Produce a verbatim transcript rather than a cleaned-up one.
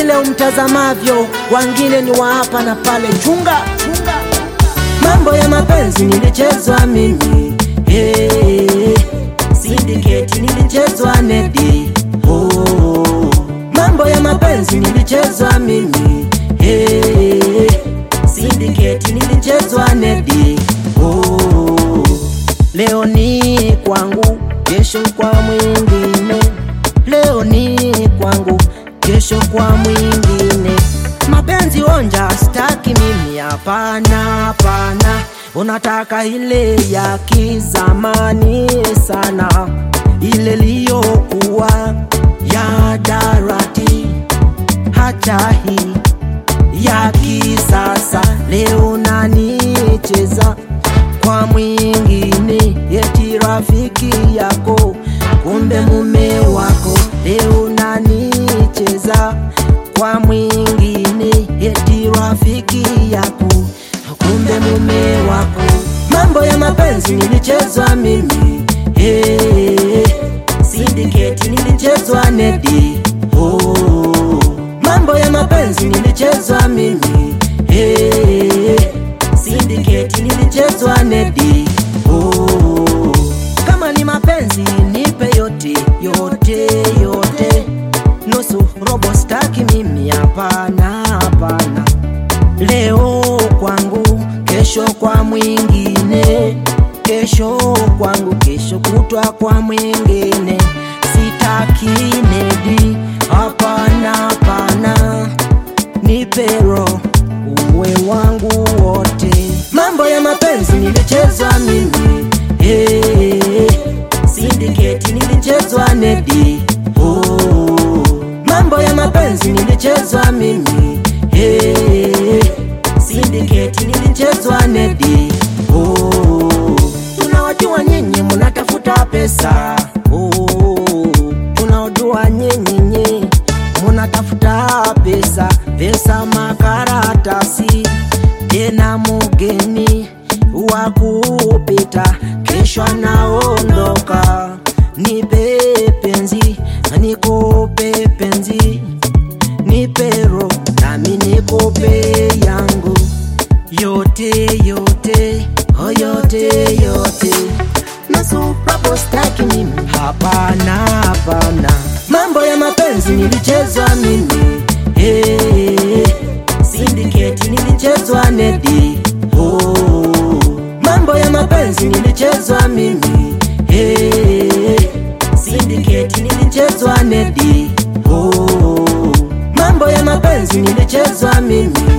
vile umtazamavyo, wengine ni wa hapa na pale. Chunga, chunga. Mambo ya mapenzi nilichezwa mimi, hey. Syndicate nilichezwa Nedi, oh. Mambo ya mapenzi nilichezwa mimi, hey. Syndicate nilichezwa Nedi, oh. Leo ni kwangu, kesho kwa mwingine. Leo ni kwangu, kesho kwa mwingine. Mapenzi onja staki mimi, hapana, hapana. Unataka ile ya kizamani sana, ile liyokuwa ya darati. Hacha hii ya kisasa, leo nanicheza kwa mwingine. Eti rafiki yako, kumbe mume wako. Leo nanicheza kwa mwingine. Eti rafiki yako, kumbe mume wako. Mambo ya mapenzi nilichezwa mimi, hey. Syndicate nilichezwa Nedi, oh. Mambo ya mapenzi nilichezwa mimi, hey. Syndicate nilichezwa Nedi, oh. Kama ni mapenzi nipe yote, yote, yote. Nusu robo staki mimi, hapana, hapana. Leo kwangu, kesho kwa mwingine. Kesho kwangu, kesho kutwa kwa mwingine. Sitaki Nedi, hapana, hapana. Nipero uwe wangu wote. Mambo ya mapenzi nilichezwa mimi, hey. Syndicate nilichezwa Nedi, oh. Mambo ya mapenzi nilichezwa mimi, hey. Syndicate nilichezwa Nedi, oh. Tunawajua nyinyi munatafuta pesa, oh. Tunawajua nyinyi nyinyi munatafuta pesa. Pesa makaratasi, tena mugeni wa kupita, kesho anaondoka. Nipe penzi, nikupe penzi. Nipe roho, nami nikupe yangu. Yote, yote, oh yote, yote. Nusu robo staki mimi, hapana, hapana. Mambo ya mapenzi nilichezwa mimi, hey. Syndicate nilichezwa Nedi, oh. Mambo ya mapenzi nilichezwa mimi, hey. Syndicate nilichezwa Nedi, oh. Mambo ya mapenzi nilichezwa mimi.